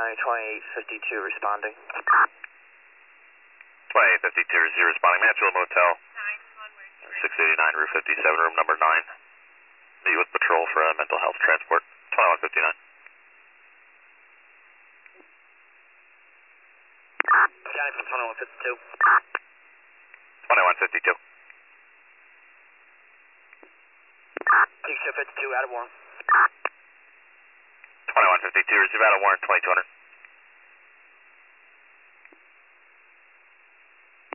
County 2852 responding. 2852 is you responding. Mansfield Motel. 689 Route 57, room number 9. Meet with patrol for mental health transport. 2159. County from 2152. 2152. 2252 out of warrant. 2152, receive out of warrant 2200.